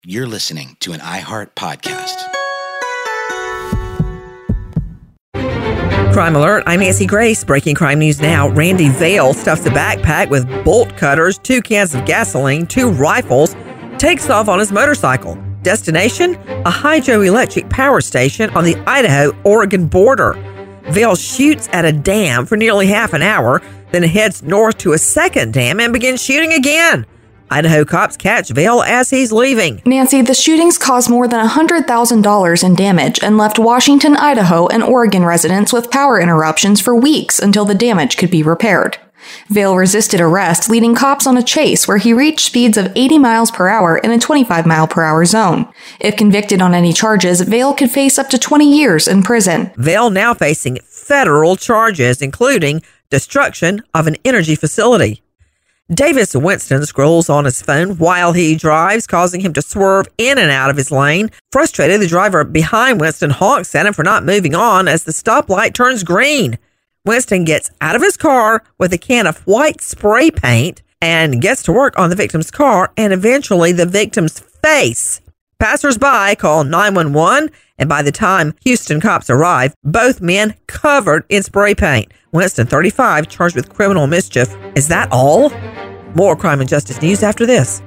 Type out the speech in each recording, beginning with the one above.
You're listening to an iHeart podcast. Crime Alert, I'm Nancy Grace. Breaking crime news now. Randy Vale stuffs a backpack with bolt cutters, 2 cans of gasoline, 2 rifles, takes off on his motorcycle. Destination? A hydroelectric power station on the Idaho-Oregon border. Vale shoots at a dam for nearly half an hour, then heads north to a second dam and begins shooting again. Idaho cops catch Vale as he's leaving. Nancy, the shootings caused more than $100,000 in damage and left Washington, Idaho, and Oregon residents with power interruptions for weeks until the damage could be repaired. Vale resisted arrest, leading cops on a chase where he reached speeds of 80 miles per hour in a 25-mile-per-hour zone. If convicted on any charges, Vale could face up to 20 years in prison. Vale now facing federal charges, including destruction of an energy facility. Davis Winston scrolls on his phone while he drives, causing him to swerve in and out of his lane. Frustrated, the driver behind Winston honks at him for not moving on as the stoplight turns green. Winston gets out of his car with a can of white spray paint and gets to work on the victim's car and eventually the victim's face. Passers-by call 911, and by the time Houston cops arrive, both men covered in spray paint. Winston, 35, charged with criminal mischief. Is that all? More crime and justice news after this.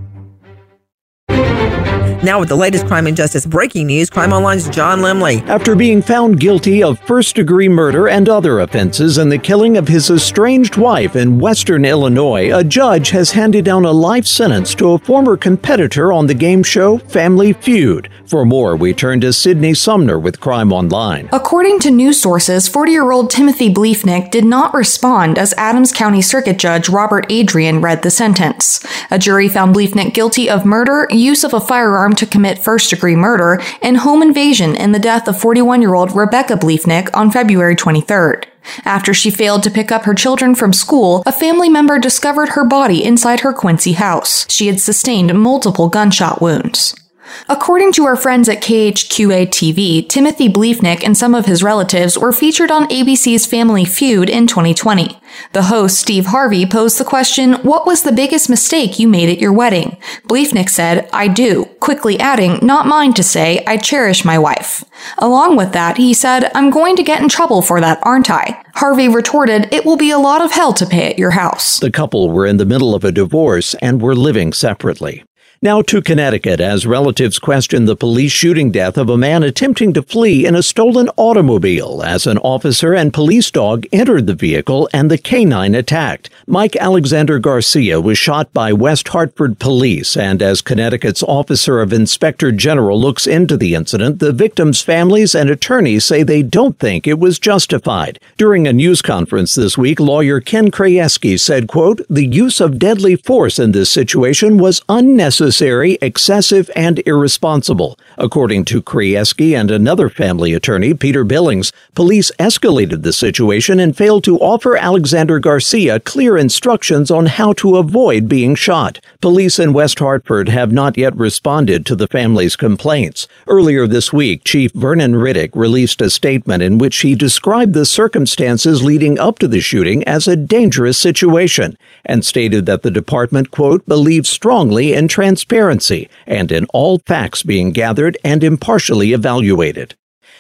Now with the latest crime and justice breaking news, Crime Online's John Limley. After being found guilty of first-degree murder and other offenses in the killing of his estranged wife in Western Illinois, a judge has handed down a life sentence to a former competitor on the game show Family Feud. For more, we turn to Sydney Sumner with Crime Online. According to news sources, 40-year-old Timothy Bleefnick did not respond as Adams County Circuit Judge Robert Adrian read the sentence. A jury found Bleefnick guilty of murder, use of a firearm to commit first-degree murder, and home invasion in the death of 41-year-old Rebecca Bleefnick on February 23rd. After she failed to pick up her children from school, a family member discovered her body inside her Quincy house. She had sustained multiple gunshot wounds. According to our friends at KHQA-TV, Timothy Bleefnick and some of his relatives were featured on ABC's Family Feud in 2020. The host, Steve Harvey, posed the question, "What was the biggest mistake you made at your wedding?" Bleefnick said, "I do," quickly adding, "Not mine to say, I cherish my wife." Along with that, he said, "I'm going to get in trouble for that, aren't I?" Harvey retorted, "It will be a lot of hell to pay at your house." The couple were in the middle of a divorce and were living separately. Now to Connecticut, as relatives question the police shooting death of a man attempting to flee in a stolen automobile as an officer and police dog entered the vehicle and the canine attacked. Mike Alexander Garcia was shot by West Hartford police, and as Connecticut's Officer of Inspector General looks into the incident, the victims' families and attorneys say they don't think it was justified. During a news conference this week, lawyer Ken Krajewski said, quote, "The use of deadly force in this situation was unnecessary, excessive, and irresponsible." According to Krajewski and another family attorney, Peter Billings, police escalated the situation and failed to offer Alexander Garcia clear instructions on how to avoid being shot. Police in West Hartford have not yet responded to the family's complaints. Earlier this week, Chief Vernon Riddick released a statement in which he described the circumstances leading up to the shooting as a dangerous situation and stated that the department, quote, "believes strongly in transparency and in all facts being gathered and impartially evaluated."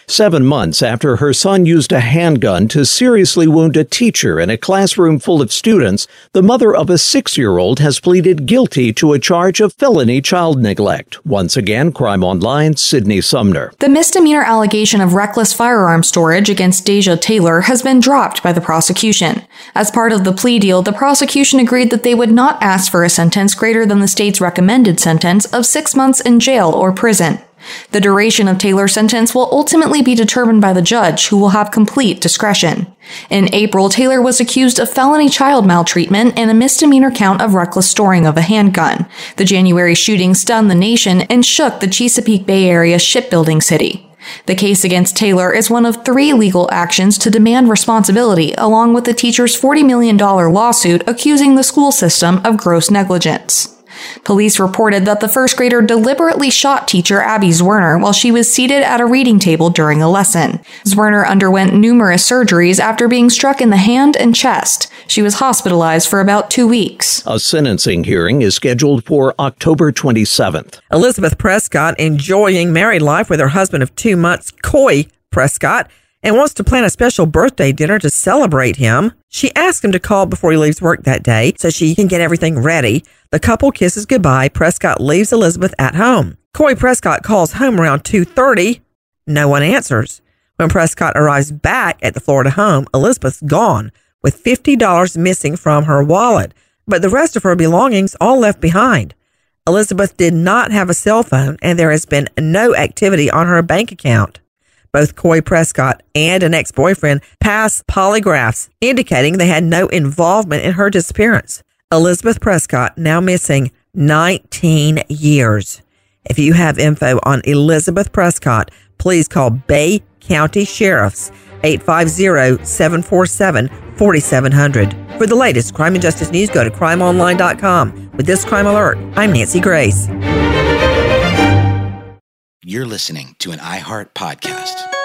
7 months after her son used a handgun to seriously wound a teacher in a classroom full of students, the mother of a 6-year-old has pleaded guilty to a charge of felony child neglect. Once again, Crime Online, Sydney Sumner. The misdemeanor allegation of reckless firearm storage against Deja Taylor has been dropped by the prosecution. As part of the plea deal, the prosecution agreed that they would not ask for a sentence greater than the state's recommended sentence of 6 months in jail or prison. The duration of Taylor's sentence will ultimately be determined by the judge, who will have complete discretion. In April, Taylor was accused of felony child maltreatment and a misdemeanor count of reckless storing of a handgun. The January shooting stunned the nation and shook the Chesapeake Bay Area shipbuilding city. The case against Taylor is one of 3 legal actions to demand responsibility, along with the teacher's $40 million lawsuit accusing the school system of gross negligence. Police reported that the first grader deliberately shot teacher Abby Zwerner while she was seated at a reading table during a lesson. Zwerner underwent numerous surgeries after being struck in the hand and chest. She was hospitalized for about 2 weeks. A sentencing hearing is scheduled for October 27th. Elizabeth Prescott enjoying married life with her husband of 2 months, Coy Prescott, and wants to plan a special birthday dinner to celebrate him. She asks him to call before he leaves work that day so she can get everything ready. The couple kisses goodbye. Prescott leaves Elizabeth at home. Coy Prescott calls home around 2:30. No one answers. When Prescott arrives back at the Florida home, Elizabeth's gone, with $50 missing from her wallet, but the rest of her belongings all left behind. Elizabeth did not have a cell phone, and there has been no activity on her bank account. Both Coy Prescott and an ex-boyfriend passed polygraphs, indicating they had no involvement in her disappearance. Elizabeth Prescott now missing 19 years. If you have info on Elizabeth Prescott, please call Bay County Sheriffs 850-747-4700. For the latest crime and justice news, go to crimeonline.com. With this crime alert, I'm Nancy Grace. You're listening to an iHeart podcast.